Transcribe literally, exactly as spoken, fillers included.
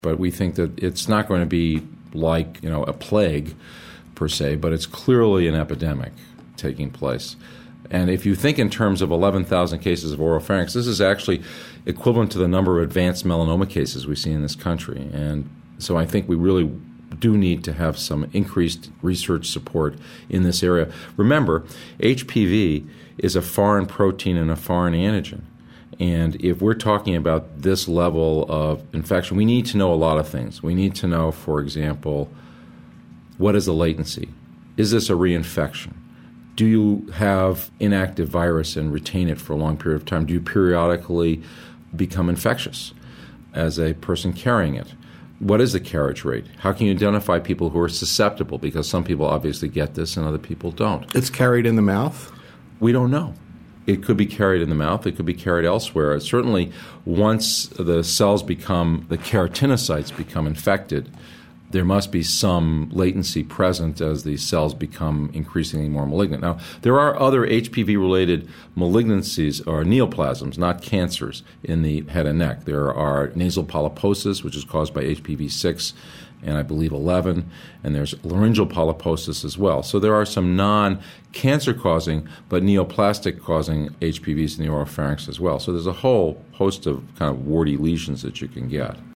But we think that it's not going to be like, you know, a plague per se, but it's clearly an epidemic taking place. And if you think in terms of eleven thousand cases of oropharynx, this is actually equivalent to the number of advanced melanoma cases we see in this country. And so I think we really do need to have some increased research support in this area. Remember, H P V is a foreign protein and a foreign antigen. And if we're talking about this level of infection, we need to know a lot of things. We need to know, for example, what is the latency? Is this a reinfection? Do you have inactive virus and retain it for a long period of time? Do you periodically become infectious as a person carrying it? What is the carriage rate? How can you identify people who are susceptible? Because some people obviously get this and other people don't. It's carried in the mouth? We don't know. It could be carried in the mouth. It could be carried elsewhere. Certainly, once the cells become, the keratinocytes become infected, there must be some latency present as these cells become increasingly more malignant. Now, there are other H P V-related malignancies or neoplasms, not cancers, in the head and neck. There are nasal polyposis, which is caused by H P V six and I believe eleven, and there's laryngeal polyposis as well. So there are some non-cancer-causing but neoplastic-causing H P Vs in the oropharynx as well. So there's a whole host of kind of warty lesions that you can get.